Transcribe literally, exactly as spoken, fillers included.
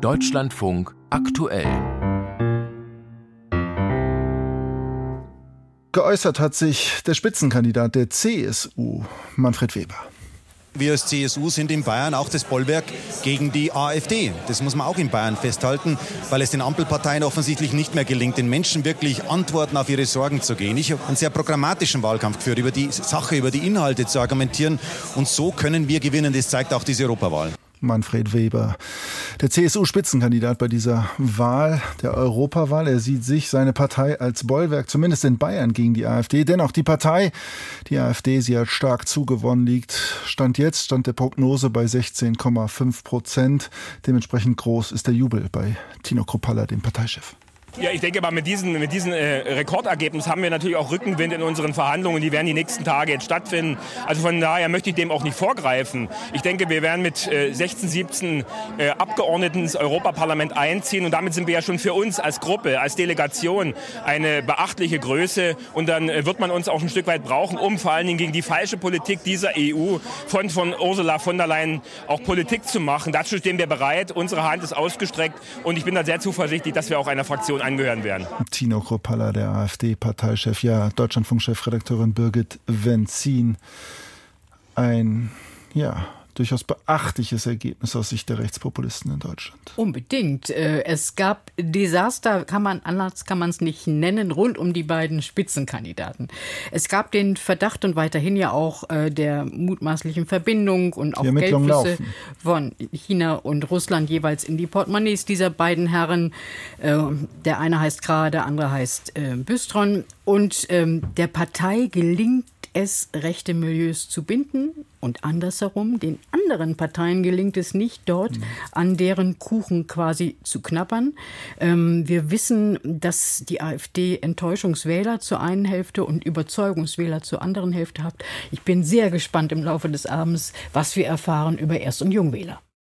Deutschlandfunk aktuell. Geäußert hat sich der Spitzenkandidat der C S U, Manfred Weber. Wir als C S U sind in Bayern auch das Bollwerk gegen die AfD. Das muss man auch in Bayern festhalten, weil es den Ampelparteien offensichtlich nicht mehr gelingt, den Menschen wirklich Antworten auf ihre Sorgen zu geben. Ich habe einen sehr programmatischen Wahlkampf geführt, über die Sache, über die Inhalte zu argumentieren. Und so können wir gewinnen. Das zeigt auch diese Europawahl. Manfred Weber, der C S U-Spitzenkandidat bei dieser Wahl, der Europawahl. Er sieht sich, seine Partei als Bollwerk, zumindest in Bayern, gegen die AfD. Dennoch die Partei, die AfD, sie hat stark zugewonnen, liegt Stand jetzt, Stand der Prognose bei sechzehn Komma fünf Prozent. Dementsprechend groß ist der Jubel bei Tino Kruppalla, dem Parteichef. Ja, ich denke mal, mit diesem mit diesen, äh, Rekordergebnis haben wir natürlich auch Rückenwind in unseren Verhandlungen. Die werden die nächsten Tage jetzt stattfinden. Also von daher möchte ich dem auch nicht vorgreifen. Ich denke, wir werden mit äh, sechzehn, siebzehn äh, Abgeordneten ins Europaparlament einziehen. Und damit sind wir ja schon für uns als Gruppe, als Delegation eine beachtliche Größe. Und dann äh, wird man uns auch ein Stück weit brauchen, um vor allen Dingen gegen die falsche Politik dieser E U von, von Ursula von der Leyen auch Politik zu machen. Dazu stehen wir bereit. Unsere Hand ist ausgestreckt. Und ich bin da sehr zuversichtlich, dass wir auch einer Fraktion angehören werden. Tino Kruppalla, der AfD-Parteichef, ja, Deutschlandfunk-Chefredakteurin Birgit Wenzin. Ein, ja, durchaus beachtliches Ergebnis aus Sicht der Rechtspopulisten in Deutschland. Unbedingt. Es gab Desaster, kann man, anders kann man es nicht nennen, rund um die beiden Spitzenkandidaten. Es gab den Verdacht und weiterhin ja auch der mutmaßlichen Verbindung und auch Geldflüsse von China und Russland jeweils in die Portemonnaies dieser beiden Herren. Der eine heißt Krah, der andere heißt Bystron. Und der Partei gelingt es, rechte Milieus zu binden und andersherum, den anderen Parteien gelingt es nicht, dort an deren Kuchen quasi zu knabbern. Ähm, wir wissen, dass die AfD Enttäuschungswähler zur einen Hälfte und Überzeugungswähler zur anderen Hälfte hat. Ich bin sehr gespannt im Laufe des Abends, was wir erfahren über Erst- und Jungwähler.